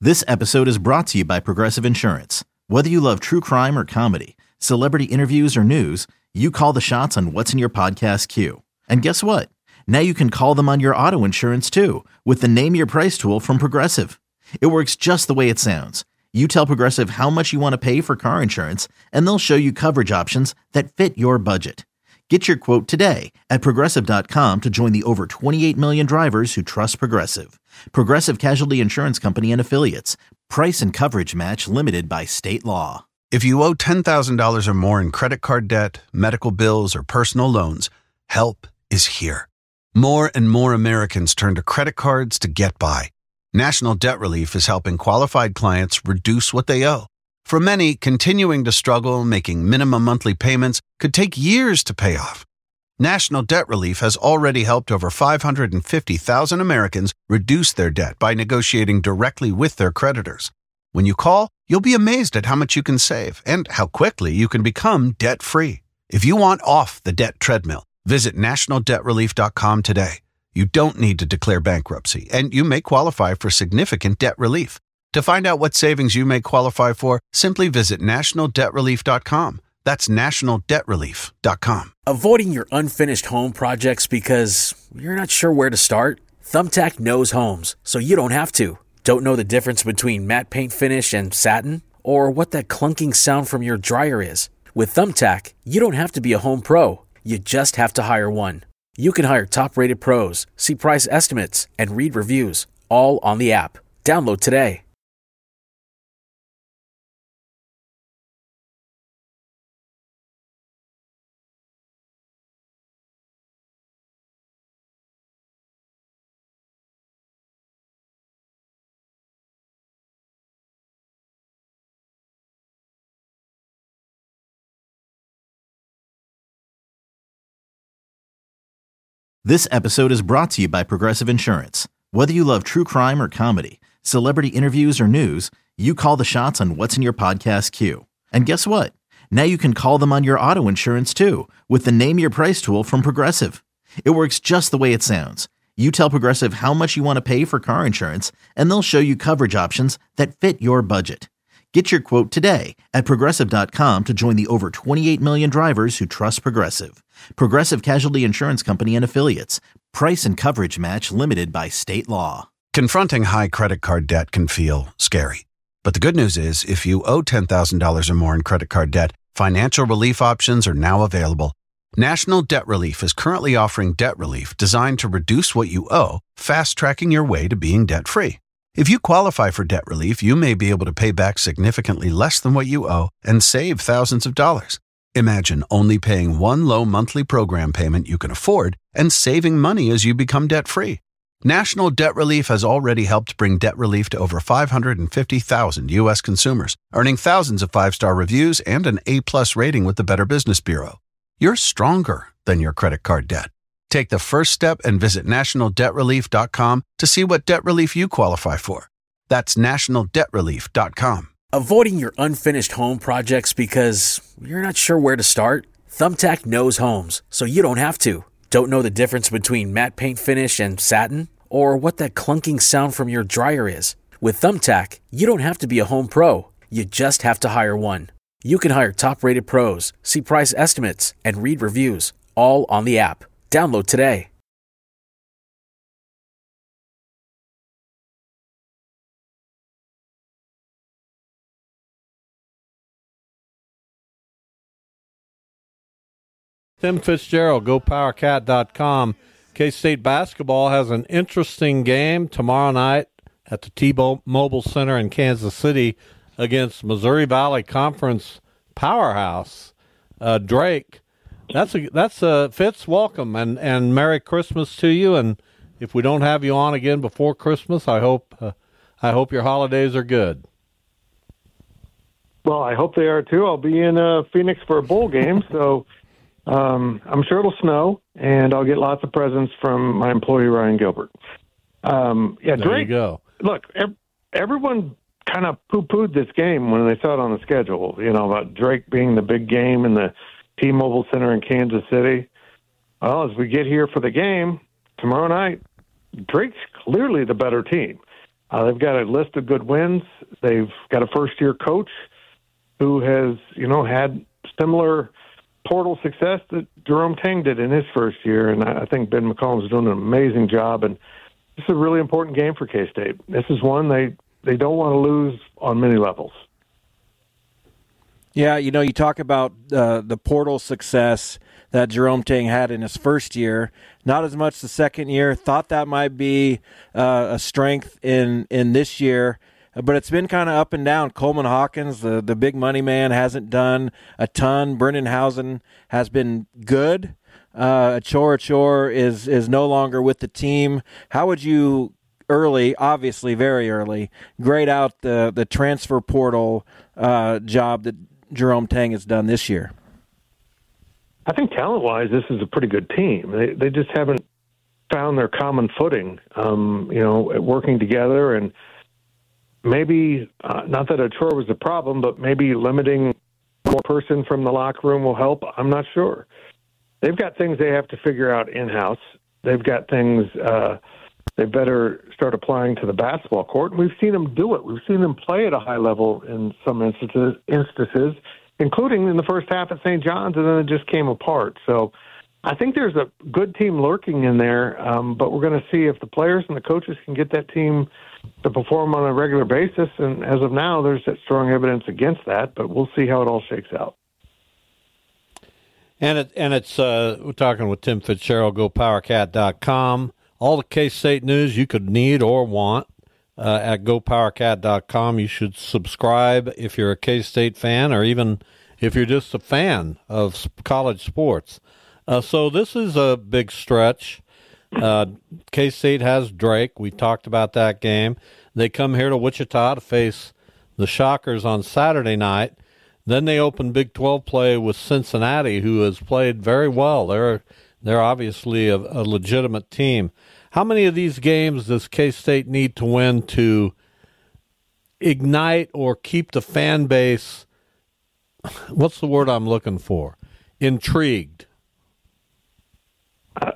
This episode is brought to you by Progressive Insurance. Whether you love true crime or comedy, celebrity interviews or news, you call the shots on what's in your podcast queue. And guess what? Now you can call them on your auto insurance too with the Name Your Price tool from Progressive. It works just the way it sounds. You tell Progressive how much you want to pay for car insurance, and they'll show you coverage options that fit your budget. Get your quote today at Progressive.com to join the over 28 million drivers who trust Progressive. Progressive Casualty Insurance Company and Affiliates. Price and coverage match limited by state law. If you owe $10,000 or more in credit card debt, medical bills, or personal loans, help is here. More and more Americans turn to credit cards to get by. National Debt Relief is helping qualified clients reduce what they owe. For many, continuing to struggle, making minimum monthly payments could take years to pay off. National Debt Relief has already helped over 550,000 Americans reduce their debt by negotiating directly with their creditors. When you call, you'll be amazed at how much you can save and how quickly you can become debt-free. If you want off the debt treadmill, visit nationaldebtrelief.com today. You don't need to declare bankruptcy, and you may qualify for significant debt relief. To find out what savings you may qualify for, simply visit nationaldebtrelief.com. That's nationaldebtrelief.com. Avoiding your unfinished home projects because you're not sure where to start? Thumbtack knows homes, so you don't have to. Don't know the difference between matte paint finish and satin? Or what that clunking sound from your dryer is? With Thumbtack, you don't have to be a home pro. You just have to hire one. You can hire top-rated pros, see price estimates, and read reviews, all on the app. Download today. This episode is brought to you by Progressive Insurance. Whether you love true crime or comedy, celebrity interviews or news, you call the shots on what's in your podcast queue. And guess what? Now you can call them on your auto insurance too with the Name Your Price tool from Progressive. It works just the way it sounds. You tell Progressive how much you want to pay for car insurance, and they'll show you coverage options that fit your budget. Get your quote today at Progressive.com to join the over 28 million drivers who trust Progressive. Progressive Casualty Insurance Company and Affiliates. Price and coverage match limited by state law. Confronting high credit card debt can feel scary. But the good news is, if you owe $10,000 or more in credit card debt, financial relief options are now available. National Debt Relief is currently offering debt relief designed to reduce what you owe, fast-tracking your way to being debt-free. If you qualify for debt relief, you may be able to pay back significantly less than what you owe and save thousands of dollars. Imagine only paying one low monthly program payment you can afford and saving money as you become debt-free. National Debt Relief has already helped bring debt relief to over 550,000 U.S. consumers, earning thousands of five-star reviews and an A-plus rating with the Better Business Bureau. You're stronger than your credit card debt. Take the first step and visit nationaldebtrelief.com to see what debt relief you qualify for. That's nationaldebtrelief.com. Avoiding your unfinished home projects because you're not sure where to start? Thumbtack knows homes, so you don't have to. Don't know the difference between matte paint finish and satin? Or what that clunking sound from your dryer is? With Thumbtack, you don't have to be a home pro. You just have to hire one. You can hire top-rated pros, see price estimates, and read reviews, all on the app. Download today. Tim Fitzgerald, GoPowerCat.com. K-State basketball has an interesting game tomorrow night at the T-Mobile Center in Kansas City against Missouri Valley Conference powerhouse Drake. That's a Fitz, welcome and Merry Christmas to you. And if we don't have you on again before Christmas, I hope your holidays are good. Well, I hope they are too. I'll be in Phoenix for a bowl game, so I'm sure it'll snow, and I'll get lots of presents from my employee Ryan Gilbert. Drake. There you go. Look, everyone kind of poo-pooed this game when they saw it on the schedule. You know, about Drake being the big game in the T-Mobile Center in Kansas City. Well, as we get here for the game tomorrow night, Drake's clearly the better team. They've got a list of good wins. They've got a first-year coach who has, had similar portal success that Jerome Tang did in his first year, and I think Ben McCollum's doing an amazing job, and this is a really important game for K-State. This is one they don't want to lose on many levels. Yeah, you talk about the portal success that Jerome Tang had in his first year, not as much the second year. Thought that might be a strength in this year, but it's been kind of up and down. Coleman Hawkins, the big money man, hasn't done a ton. Brendan Housen has been good. Achor is no longer with the team. How would you obviously very early, grade out the transfer portal job that Jerome Tang has done this year? I think talent-wise, this is a pretty good team. They just haven't found their common footing, working together, and maybe not that Achor was the problem, but maybe limiting one person from the locker room will help. I'm not sure. They've got things they have to figure out in-house. They've got things they better start applying to the basketball court. We've seen them do it. We've seen them play at a high level in some instances, including in the first half at St. John's, and then it just came apart. So I think there's a good team lurking in there, but we're going to see if the players and the coaches can get that team to perform on a regular basis. And as of now, there's that strong evidence against that, but we'll see how it all shakes out. And it's we're talking with Tim Fitzgerald, GoPowerCat.com. All the K-State news you could need or want at GoPowerCat.com. You should subscribe if you're a K-State fan, or even if you're just a fan of college sports. So this is a big stretch. K-State has Drake. We talked about that game. They come here to Wichita to face the Shockers on Saturday night. Then they open Big 12 play with Cincinnati, who has played very well. They're obviously a legitimate team. How many of these games does K-State need to win to ignite or keep the fan base, what's the word I'm looking for, intrigued? I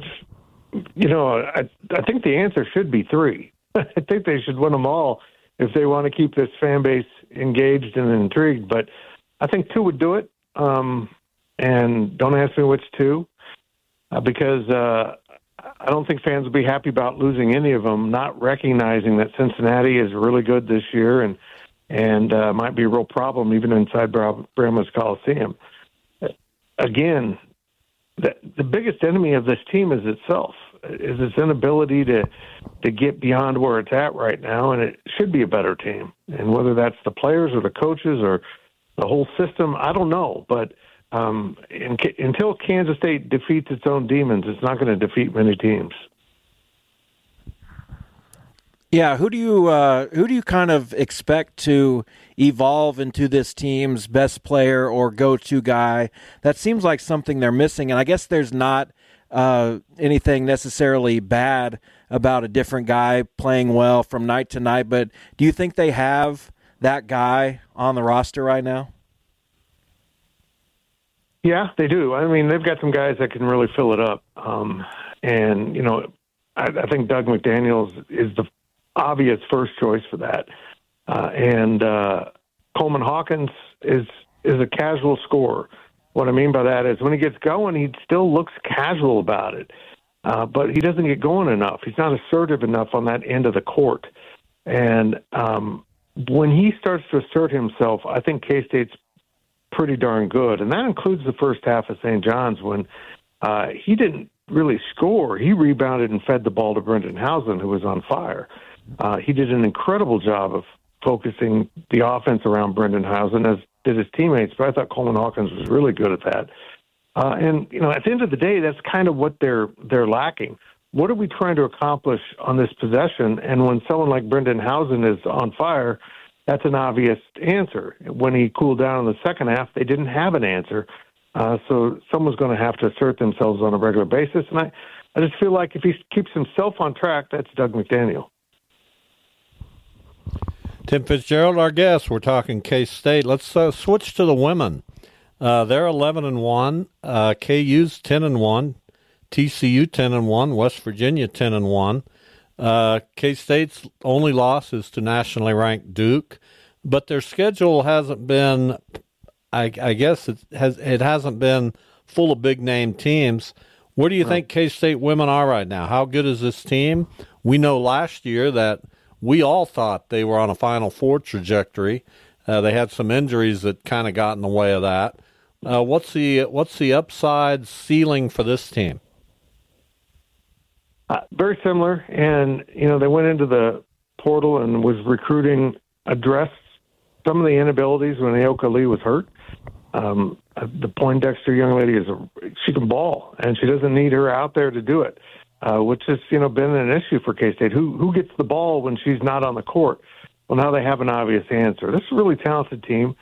think the answer should be 3. I think they should win them all if they want to keep this fan base engaged and intrigued. But I think 2 would do it. And don't ask me which 2, because I don't think fans will be happy about losing any of them, not recognizing that Cincinnati is really good this year and might be a real problem even inside Bramlage Coliseum. Again, the biggest enemy of this team is itself, is its inability to get beyond where it's at right now, and it should be a better team. And whether that's the players or the coaches or the whole system, I don't know. But until Kansas State defeats its own demons, it's not going to defeat many teams. Yeah, who do you kind of expect to evolve into this team's best player or go-to guy? That seems like something they're missing, and I guess there's not anything necessarily bad about a different guy playing well from night to night, but do you think they have that guy on the roster right now? Yeah, they do. I mean, they've got some guys that can really fill it up. And, I think Doug McDaniels is the obvious first choice for that. And Coleman Hawkins is a casual scorer. What I mean by that is when he gets going, he still looks casual about it. But he doesn't get going enough. He's not assertive enough on that end of the court. And when he starts to assert himself, I think K-State's pretty darn good. And that includes the first half of St. John's when he didn't really score. He rebounded and fed the ball to Brendan Housen, who was on fire. He did an incredible job of focusing the offense around Brendan Housen, as did his teammates, but I thought Coleman Hawkins was really good at that. And at the end of the day, that's kind of what they're lacking. What are we trying to accomplish on this possession? And when someone like Brendan Housen is on fire, that's an obvious answer. When he cooled down in the second half, they didn't have an answer. So someone's going to have to assert themselves on a regular basis. And I just feel like if he keeps himself on track, that's Doug McDaniel. Tim Fitzgerald, our guest. We're talking K-State. Let's switch to the women. They're 11-1. KU's 10-1. TCU 10-1. West Virginia 10-1. K-State's only loss is to nationally ranked Duke, but their schedule hasn't been, I guess it hasn't been full of big-name teams. Where do you think K-State women are right now? How good is this team? We know last year that we all thought they were on a Final Four trajectory. They had some injuries that kind of got in the way of that. What's the upside ceiling for this team? Very similar, and they went into the portal and was recruiting, addressed some of the inabilities when Aoka Lee was hurt. The Poindexter young lady she can ball, and she doesn't need her out there to do it, which has been an issue for K-State. Who gets the ball when she's not on the court? Well, now they have an obvious answer. This is a really talented team,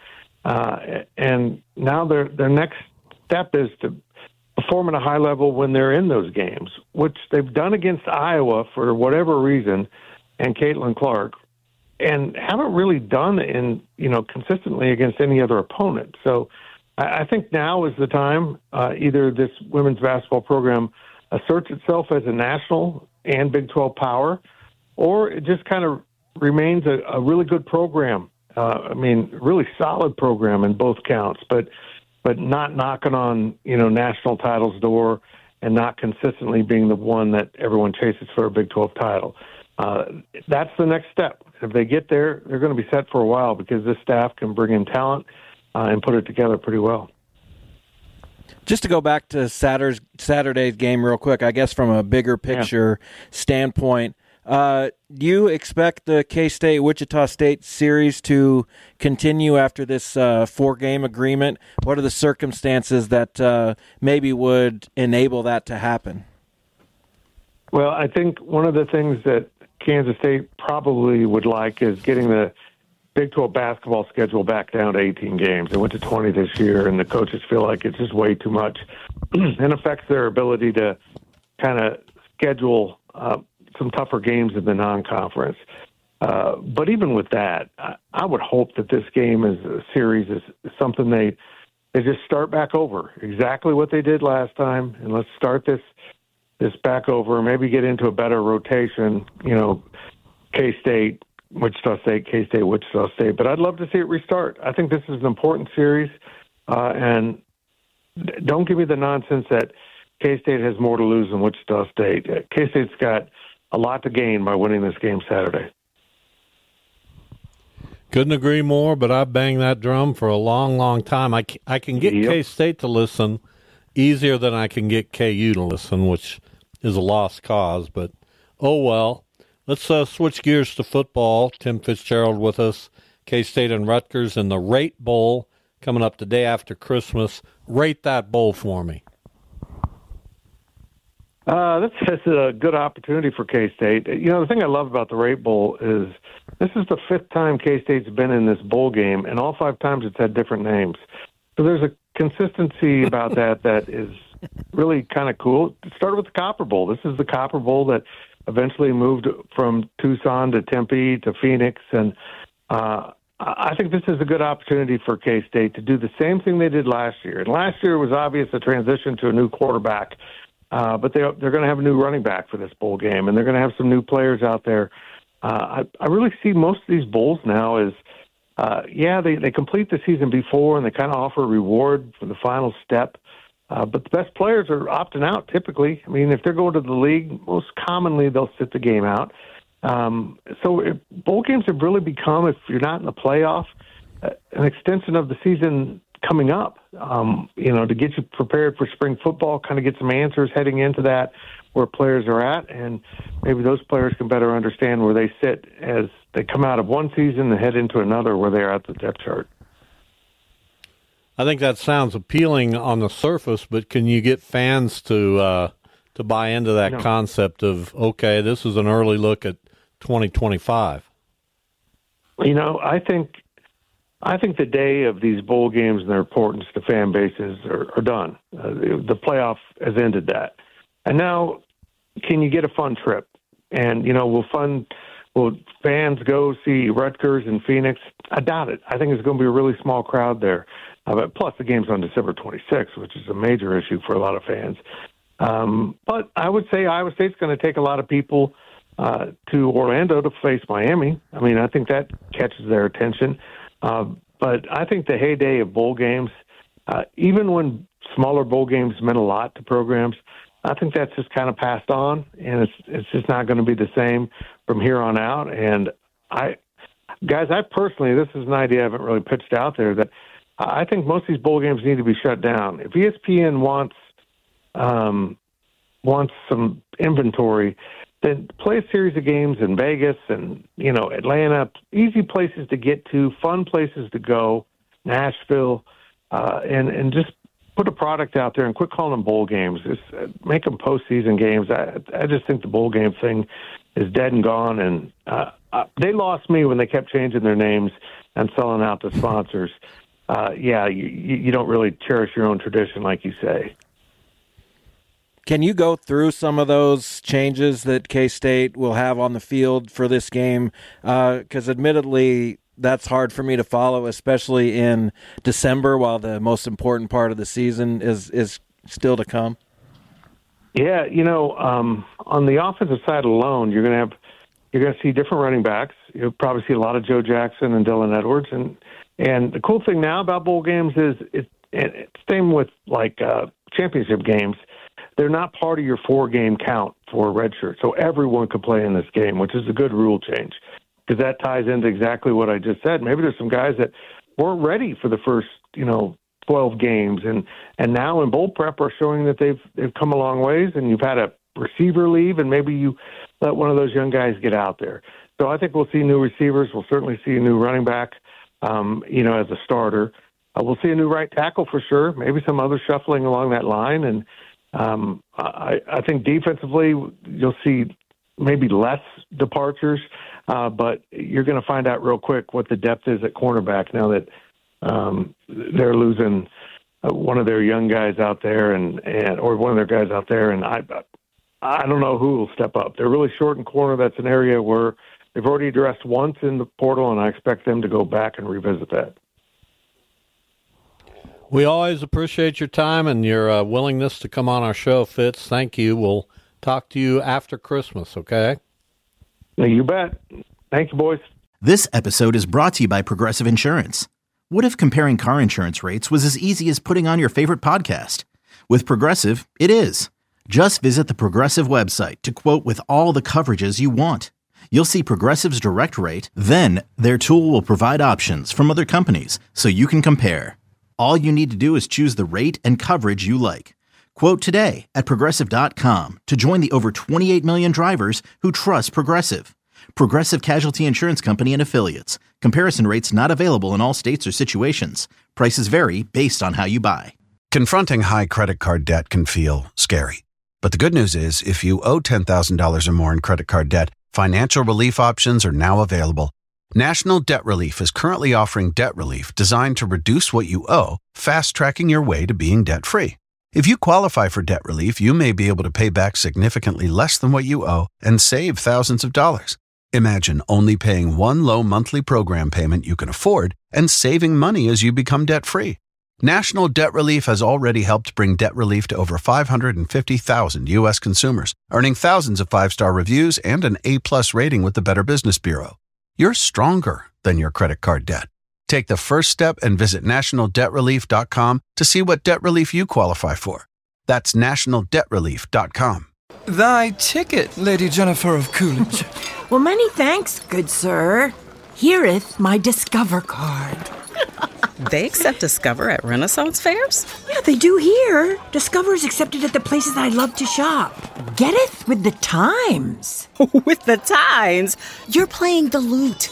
and now their next step is to perform at a high level when they're in those games, which they've done against Iowa for whatever reason, and Caitlin Clark, and haven't really done consistently against any other opponent. So I think now is the time either this women's basketball program asserts itself as a national and Big 12 power, or it just kind of remains a really good program. Really solid program in both counts, but not knocking on, national titles door and not consistently being the one that everyone chases for a Big 12 title. That's the next step. If they get there, they're going to be set for a while because this staff can bring in talent and put it together pretty well. Just to go back to Saturday's game real quick, I guess from a bigger picture standpoint, do you expect the K-State-Wichita State series to continue after this 4-game agreement? What are the circumstances that maybe would enable that to happen? Well, I think one of the things that Kansas State probably would like is getting the Big 12 basketball schedule back down to 18 games. They went to 20 this year, and the coaches feel like it's just way too much and affects their ability to kind of schedule some tougher games in the non-conference. But even with that, I would hope that this game is a series is something they just start back over, exactly what they did last time, and let's start this back over, maybe get into a better rotation, K-State, Wichita State, K-State, Wichita State. But I'd love to see it restart. I think this is an important series, and don't give me the nonsense that K-State has more to lose than Wichita State. K-State's got a lot to gain by winning this game Saturday. Couldn't agree more, but I've banged that drum for a long, long time. I can get K-State to listen easier than I can get KU to listen, which is a lost cause, but oh well. Let's switch gears to football. Tim Fitzgerald with us, K-State and Rutgers in the Rate Bowl coming up the day after Christmas. Rate that bowl for me. This is a good opportunity for K-State. The thing I love about the Rate Bowl is this is the 5th time K-State's been in this bowl game, and all 5 times it's had different names. So there's a consistency about that is really kind of cool. It started with the Copper Bowl. This is the Copper Bowl that eventually moved from Tucson to Tempe to Phoenix, and I think this is a good opportunity for K-State to do the same thing they did last year. And last year was obvious a transition to a new quarterback, but they're going to have a new running back for this bowl game, and they're going to have some new players out there. I really see most of these bowls now as, they complete the season before, and they kind of offer a reward for the final step. But the best players are opting out typically. I mean, if they're going to the league, most commonly they'll sit the game out. So bowl games have really become, if you're not in the playoff, an extension of the season coming up, to get you prepared for spring football, kind of get some answers heading into that, where players are at, and maybe those players can better understand where they sit as they come out of one season and head into another where they are at the depth chart. I think that sounds appealing on the surface, but can you get fans to buy into that concept of, okay, this is an early look at 2025? I think the day of these bowl games and their importance to fan bases are done. The playoff has ended that. And now, can you get a fun trip? And, will fans go see Rutgers and Phoenix? I doubt it. I think it's going to be a really small crowd there. But plus, the game's on December 26th, which is a major issue for a lot of fans. But I would say Iowa State's going to take a lot of people to Orlando to face Miami. I mean, I think that catches their attention. But I think the heyday of bowl games, even when smaller bowl games meant a lot to programs, I think that's just kind of passed on, and it's just not going to be the same from here on out. And I personally, this is an idea I haven't really pitched out there, that I think most of these bowl games need to be shut down. If ESPN wants some inventory, then play a series of games in Vegas and, Atlanta, easy places to get to, fun places to go, Nashville, and just put a product out there and quit calling them bowl games. Just make them postseason games. I just think the bowl game thing is dead and gone, and they lost me when they kept changing their names and selling out to sponsors. You don't really cherish your own tradition, like you say. Can you go through some of those changes that K-State will have on the field for this game? Because admittedly, that's hard for me to follow, especially in December, while the most important part of the season is still to come. Yeah, on the offensive side alone, you're going to see different running backs. You'll probably see a lot of Joe Jackson and Dylan Edwards, and the cool thing now about bowl games is it's same with championship games. They're not part of your 4-game count for a redshirt, so everyone could play in this game, which is a good rule change, because that ties into exactly what I just said. Maybe there's some guys that weren't ready for the first 12 games, and now in bowl prep are showing that they've come a long ways, and you've had a receiver leave, and maybe you let one of those young guys get out there. So I think we'll see new receivers. We'll certainly see a new running back, as a starter. We'll see a new right tackle for sure, maybe some other shuffling along that line, and I think defensively you'll see maybe less departures, but you're going to find out real quick what the depth is at cornerback now that they're losing one of their young guys out there or one of their guys out there, and I don't know who will step up. They're really short in corner. That's an area where they've already addressed once in the portal, and I expect them to go back and revisit that. We always appreciate your time and your willingness to come on our show, Fitz. Thank you. We'll talk to you after Christmas, okay? You bet. Thank you, boys. This episode is brought to you by Progressive Insurance. What if comparing car insurance rates was as easy as putting on your favorite podcast? With Progressive, it is. Just visit the Progressive website to quote with all the coverages you want. You'll see Progressive's direct rate, then their tool will provide options from other companies so you can compare. All you need to do is choose the rate and coverage you like. Quote today at Progressive.com to join the over 28 million drivers who trust Progressive. Progressive Casualty Insurance Company and Affiliates. Comparison rates not available in all states or situations. Prices vary based on how you buy. Confronting high credit card debt can feel scary. But the good news is, if you owe $10,000 or more in credit card debt, financial relief options are now available. National Debt Relief is currently offering debt relief designed to reduce what you owe, fast-tracking your way to being debt-free. If you qualify for debt relief, you may be able to pay back significantly less than what you owe and save thousands of dollars. Imagine only paying one low monthly program payment you can afford and saving money as you become debt-free. National Debt Relief has already helped bring debt relief to over 550,000 U.S. consumers, earning thousands of 5-star reviews and an A+ rating with the Better Business Bureau. You're stronger than your credit card debt. Take the first step and visit nationaldebtrelief.com to see what debt relief you qualify for. That's nationaldebtrelief.com. Thy ticket, Lady Jennifer of Coolidge. Well, many thanks, good sir. Here'th my Discover card. They accept Discover at Renaissance fairs? Yeah, they do here. Discover is accepted at the places I love to shop. Getteth with the times. With the times? You're playing the lute.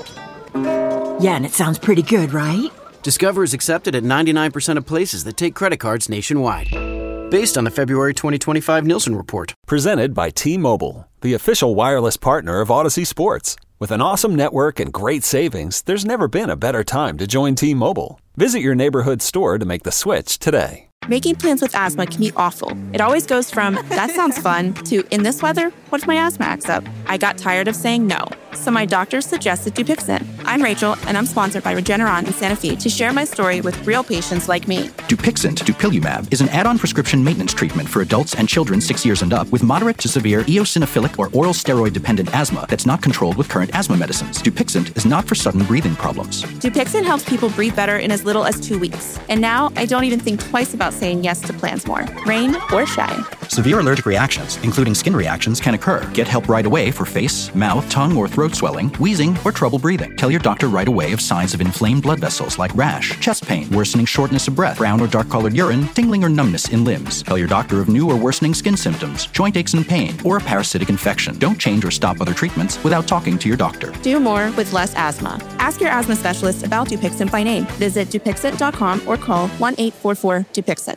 Yeah, and it sounds pretty good, right? Discover is accepted at 99% of places that take credit cards nationwide. Based on the February 2025 Nielsen report. Presented by T-Mobile, the official wireless partner of Odyssey Sports. With an awesome network and great savings, there's never been a better time to join T-Mobile. Visit your neighborhood store to make the switch today. Making plans with asthma can be awful. It always goes from, that sounds fun, to, in this weather, What if my asthma acts up? I got tired of saying no, so my doctor suggested Dupixent. I'm Rachel, and I'm sponsored by Regeneron and Sanofi to share my story with real patients like me. Dupixent, dupilumab, is an add-on prescription maintenance treatment for adults and children 6 years and up with moderate to severe eosinophilic or oral steroid-dependent asthma that's not controlled with current asthma medicines. Dupixent is not for sudden breathing problems. Dupixent helps people breathe better in as little as 2 weeks. And now I don't even think twice about saying yes to plans more, rain or shine. Severe allergic reactions, including skin reactions, can occur. Get help right away for face, mouth, tongue, or throat swelling, wheezing, or trouble breathing. Tell your doctor right away of signs of inflamed blood vessels like rash, chest pain, worsening shortness of breath, brown or dark-colored urine, tingling or numbness in limbs. Tell your doctor of new or worsening skin symptoms, joint aches and pain, or a parasitic infection. Don't change or stop other treatments without talking to your doctor. Do more with less asthma. Ask your asthma specialist about Dupixent by name. Visit Dupixent.com or call 1-844-DUPIXENT.